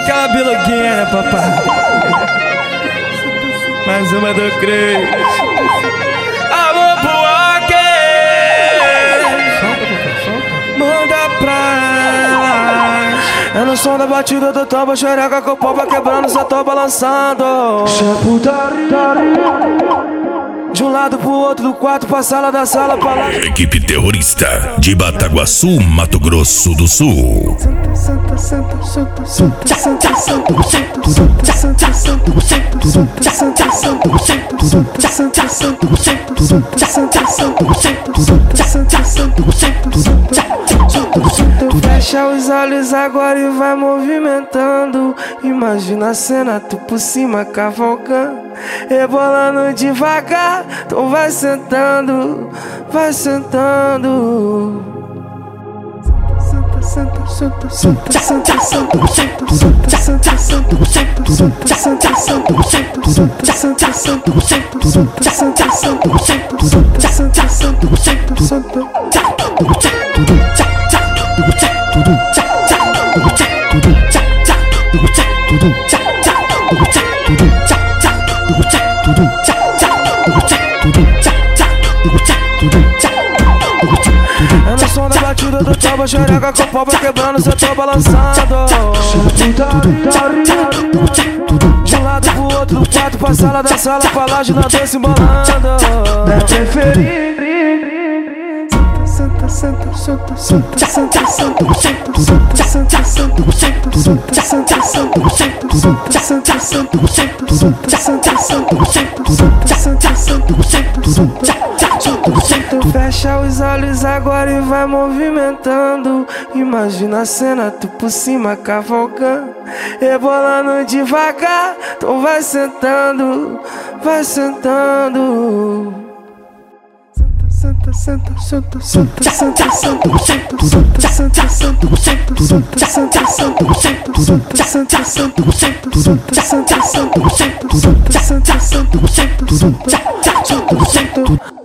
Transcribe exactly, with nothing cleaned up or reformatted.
aquela biloguinha, né, papai? Mais uma do Cris. Alô, Buarque! Solta, papai, solta. Manda pra ela. É no som da batida do toba, xereca com o pau vai quebrando, cê tô balançando. De um lado pro outro, do quarto pra sala, da sala pra lá. Equipe terrorista de Bataguaçu, Mato Grosso do Sul. Senta, senta, senta, senta, senta, senta, senta, fecha os olhos agora e vai movimentando. Imagina a cena, tu por cima cavalgando, rebolando devagar. Então vai sentando, vai sentando. Senta, senta, senta, senta, senta, senta, senta, senta, senta, senta, senta, senta, senta, é no som da batida do toba, xereca com o pau vai quebrando, cê tô balançando. De um lado pro outro, do quarto pra sala, da sala pra lá, de nada se embolando. Deve ferir. Senta, senta, senta, senta, senta, senta, senta, senta, senta, senta, senta, senta, senta, senta, fecha os olhos agora e vai movimentando. Imagina a cena, tu por cima cavalgando, rebolando devagar. Então vai sentando, vai sentando. Senta, senta, senta, senta, senta, senta, senta, senta, senta, senta, senta, senta, senta, senta, senta, senta,